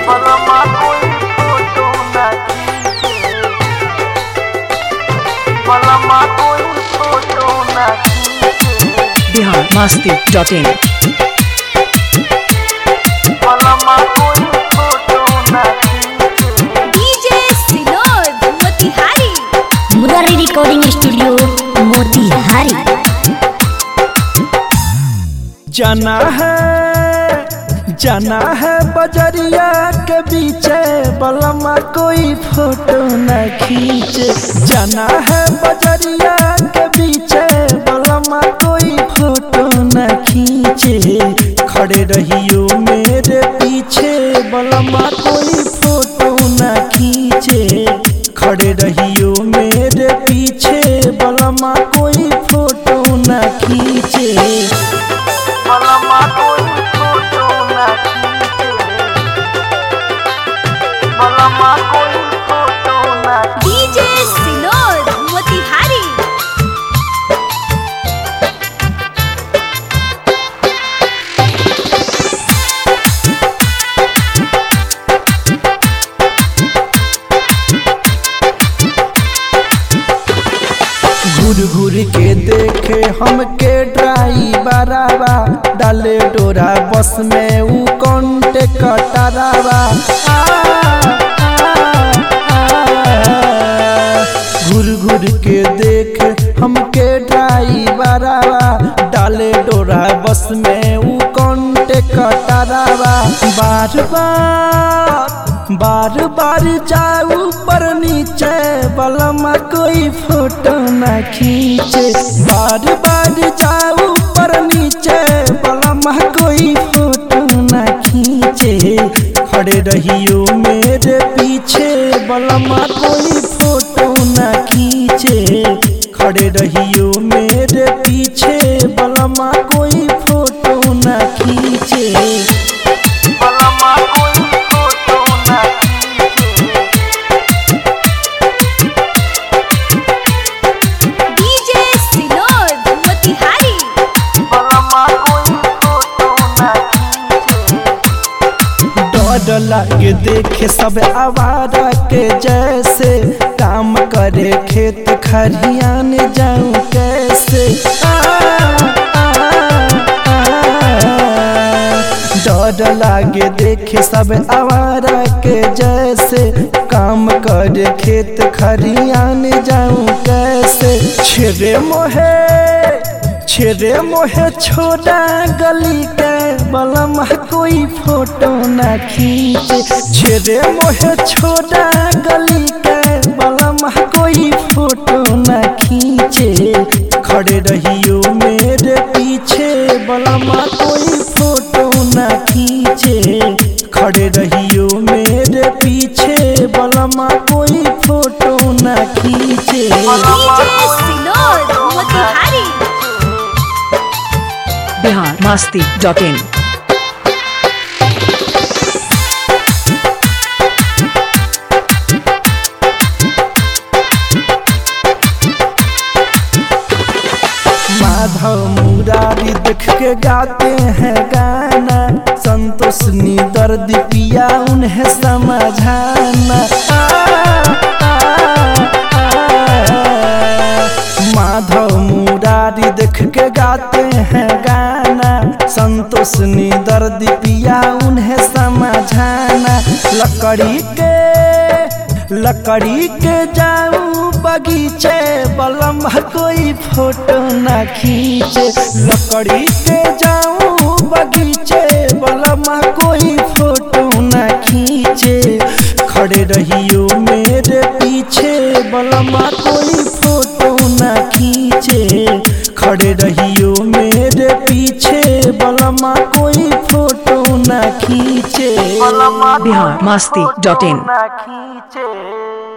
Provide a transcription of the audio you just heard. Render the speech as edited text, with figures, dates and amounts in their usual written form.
बलमा कोई फोटो ना खींचे, बलमा कोई फोटो ना खींचे। biharmasti.in बलमा कोई फोटो ना खींचे। DJ Sinod Motihari, Murari recording studio Motihari. जाना है बजरिया के बीचे, बलमा कोई फोटो न खींचे। जाना है बजरिया के बीचे, बलमा कोई फोटो न खींचे। खड़े रहियो मेरे पीछे, बलमा कोई फोटो न खींचे। खड़े रहियो मेरे पीछे, बलमा कोई फोटो न खींचे। बलमा कोई फोटो ना खींचे, बलमा कोई फोटो ना खींचे। डीजे सिनोद मोतिहारी, घूर घूर के देखे हमके ड्राइवरवा, डाले डोरा बस में ऊ कौंटे कटरावा। घूर घूर के देखे हमके ड्राइवरवा, डाले डोरा बस में ऊ कौंटे कटरावा। बार बार जाऊ पर नीचे, बलमा कोई फोटो न खींचे। बार बार जाऊ पर नीचे, बलमा कोई फोटो न खींचे। खड़े रहियो मेरे पीछे, बलमा कोई फोटो न खींचे। खड़े रहियो मेरे पीछे, बलमा कोई फोटो न खींचे। बलमा कोई फोटो ना खींचे, डीजे सिनोद मोतिहारी, बलमा कोई फोटो ना खींचे। डर लागे देखे सब आवारा के जैसे, काम करे खेत खरियान जाऊं कैसे। डर लागे देखे सब आवारा के जैसे, काम करे खेत खरियान जाऊं कैसे। छेरे मोहे छोड़ा गली के, बलमा कोई फोटो न खींचे। छेरे मोहे छोड़ा गली के, बलमा कोई फोटो न खींचे। खड़े रहियो मेरे पीछे, बलमा कोई फोटो न खींचे। खड़े रहियो मेरे पीछे, बलमा कोई फोटो न खींचे। डीजे सिनोद मोतिहारी, biharmasti.in माधव मुरारी देख के गाते हैं गाना, संतोष नी दर्द पिया उन्हें समझाना। माधव मुरारी देख के गाते हैं गाना, संतोष नी दर्द पिया उन्हें समझाना। लकड़ी के जाऊं बगीचे, बलमा कोई फोटो न खींचे। लकड़ी के जाऊं बगीचे, बलमा कोई फोटो न खींचे। खड़े रहियो मेरे पीछे, बलमा कोई फोटो न खींचे। खड़े रहियो मेरे पीछे, बलमा कोई फोटो न खींचे। बलमा कोई biharmasti.in फोटो ना खींचे।